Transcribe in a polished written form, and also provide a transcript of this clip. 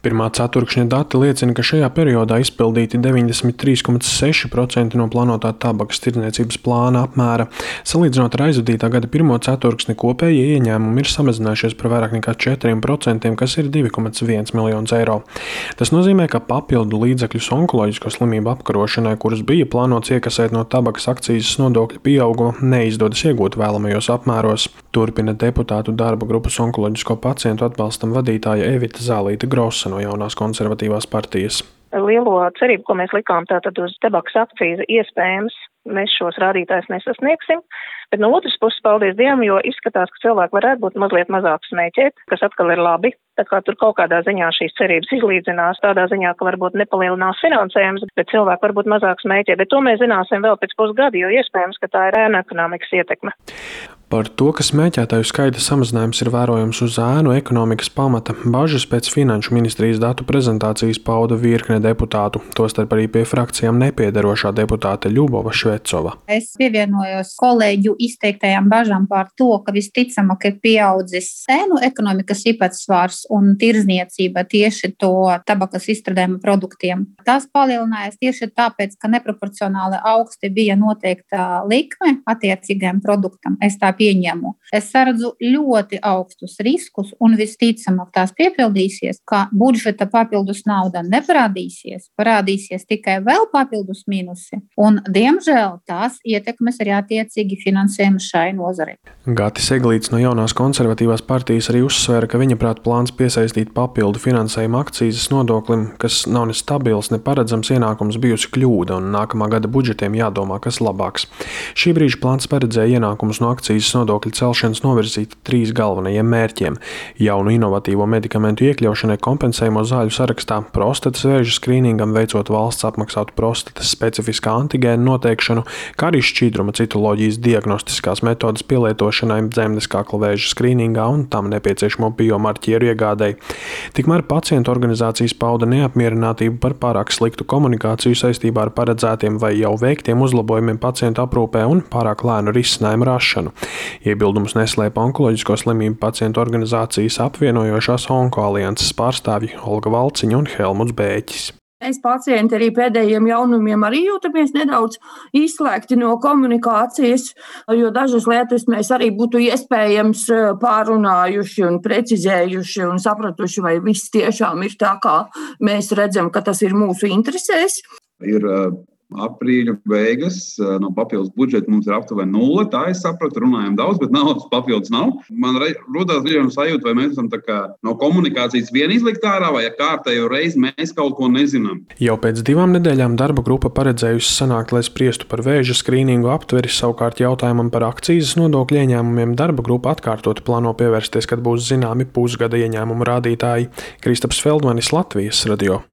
Pirmā ceturkšņa dati liecina, ka šajā periodā izpildīti 93,6% no plānotā tabakas tirdzniecības plāna apmēra. Salīdzinot ar aizvadītā gada pirmo ceturksni, kopējie ieņēmumi ir samazinājušies par vairāk nekā 4%, kas ir 2,1 miljonus eiro. Tas nozīmē, ka papildu līdzekļus onkoloģisko slimību apkarošanai, kurus bija plānots iekasēt no tabakas akcīzes nodokļa pieauguma, neizdodas iegūt vēlamajos apmēros. Turpina deputātu darba grupas onkoloģisko pacientu atbalstam vadītāja Evita Zālīte-Grosa no Jaunās konservatīvās partijas. Lielo cerību, ko mēs likām tātad uz tabakas akcīzi, iespējams, mēs šos rādītājus nesasniegsim, bet no otras puses, paldies Dievam, jo izskatās, ka cilvēki varētu būt mazliet mazāk smēķēt, kas atkal ir labi. Tā kā tur kaut kādā ziņā šīs cerības izlīdzinās, tādā ziņā, ka varbūt nepalielinās finansējums, bet cilvēki varbūt mazāk smēķē, bet to mēs zināsim vēl pēc pusgada, jo iespējams, ka tā ir ēnu ekonomikas ietekme. Par to, ka smēķētāju skaita samazinājums ir vērojams uz ēnu ekonomikas pamata, bažas pēc Finanšu ministrijas datu prezentācijas pauda virkne deputātu, tostarp arī pie frakcijām nepiederošā deputāte Ļubova Švecova. Es pievienojos kolēģu izteiktajām bažām par to, ka visticamāk ir pieaudzis ēnu ekonomikas īpatsvars un tirdzniecība tieši to tabakas izstrādājuma produktiem. Tas palielinājās tieši tāpēc, ka neproporcionāli augsti bija noteikta likme attiecīgajam produktam. Es tā pieņemu. Es saredzu ļoti augstus riskus un visticamāk tās piepildīsies, ka budžeta papildus nauda neparādīsies, parādīsies tikai vēl papildus mīnusi un, diemžēl, tās ietekmes arī attiecīgi finansējumu šai nozarei. Gatis Eglīts no Jaunās konservatīvās partijas arī uzsvēra, ka viņa prāt plāns piesaistīt papildu finansējumu akcīzes nodoklim, kas nav ne stabils, ne paredzams ienākums, bijusi kļūda un nākamā gada budžetiem jādomā, kas labāks. Šī brīža plāns paredzēja ienākumus no akcīzes nodokļu celšanas novirzīt 3 galvenajiem mērķiem – jaunu inovatīvo medikamentu iekļaušanai kompensējamo zāļu sarakstā, prostatas vēža skrīningam veicot valsts apmaksātu prostatas specifiskā antigēnu noteikšanu, kā arī šķīdruma citoloģijas diagnostiskās metodas pielietošanai dzemdes kakla vēža skrīningā un tam nepieciešamo biomarķieru iegādei. Tikmēr pacientu organizācijas pauda neapmierinātību par pārāk sliktu komunikāciju saistībā ar paredzētiem vai jau veiktiem uzlabojumiem pacientu aprūpē un pārāk lēnu risinājumu rašanu. Iebildumus neslēpa onkoloģisko slimību pacientu organizācijas apvienojošās onkoalianses pārstāvji Olga Valciņa un Helmuts Bēķis. Mēs pacienti arī pēdējiem jaunumiem arī jūtamies nedaudz izslēgti no komunikācijas, jo dažas lietas mēs arī būtu iespējams pārunājuši un precizējuši un sapratuši, vai viss tiešām ir tā, kā mēs redzam, ka tas ir mūsu interesēs. Ir aprīļa beigas, no papildus budžeta mums ir aptuveni 0, tā es sapratu, runājam daudz, bet naudas papildus nav. Man rodās viena sajūta, vai mēs esam tā kā no komunikācijas vien izlikt ārā, vai kārtējo reizi mēs kaut ko nezinām. Jau pēc 2 nedēļām darba grupa paredzējusi sanākt, lai spriestu par vēža skrīningu aptveri, savukārt jautājumam par akcīzes nodokļu ieņēmumiem darba grupa atkārtoti plāno pievērsties, kad būs zināmi pusgada ieņēmumu rādītāji. Kristaps Feldmanis, Latvijas radio.